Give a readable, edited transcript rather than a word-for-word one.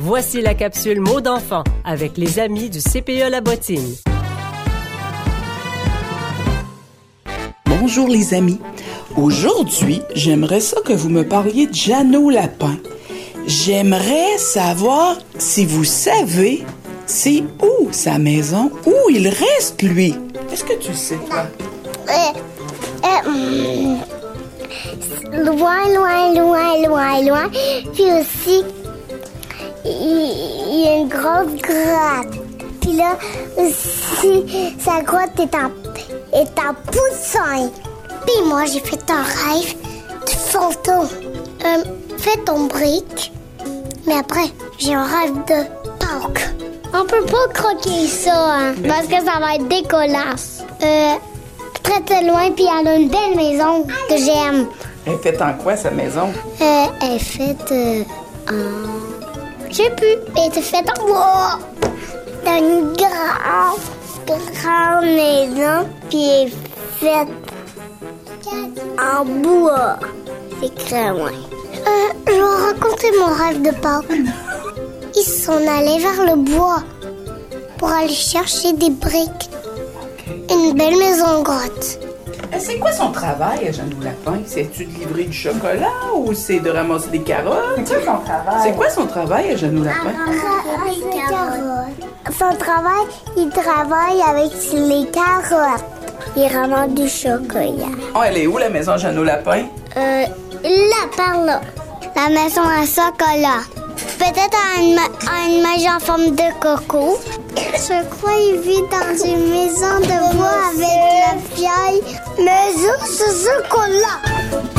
Voici la capsule mots d'enfant avec les amis du CPE La Bottine. Bonjour les amis. Aujourd'hui, j'aimerais ça que vous me parliez de Jeannot Lapin. J'aimerais savoir si vous savez c'est où sa maison, où il reste lui. Est-ce que tu sais toi? Loin. Puis aussi, il y a une grosse grotte. Puis là, aussi, sa grotte est en poussin. Puis moi, j'ai fait un rêve de fantôme. Fais ton brique. Mais après, j'ai un rêve de Pâques. On peut pas croquer ça, hein, parce que ça va être dégueulasse. Très loin, puis elle a une belle maison que j'aime. Elle est faite en quoi, sa maison? Elle est faite en... Je sais plus. Elle est faite en bois. Dans une grande maison, puis elle est faite en bois. C'est très loin. Je vais raconter mon rêve de Pâques. Ils sont allés vers le bois pour aller chercher des briques. Une belle maison en grotte. C'est quoi son travail à Jeannot Lapin? C'est-tu de livrer du chocolat ou c'est de ramasser des carottes? C'est quoi son travail? C'est quoi son travail à Jeannot Lapin? Ramasser des carottes. Son travail, il travaille avec les carottes. Il ramasse du chocolat. Oh, elle est où la maison Jeannot Lapin? Là, par là. La maison à chocolat. Peut-être à une maison en forme de coco. Je crois qu'il vit dans une maison de bois avec la vieille maison de chocolat.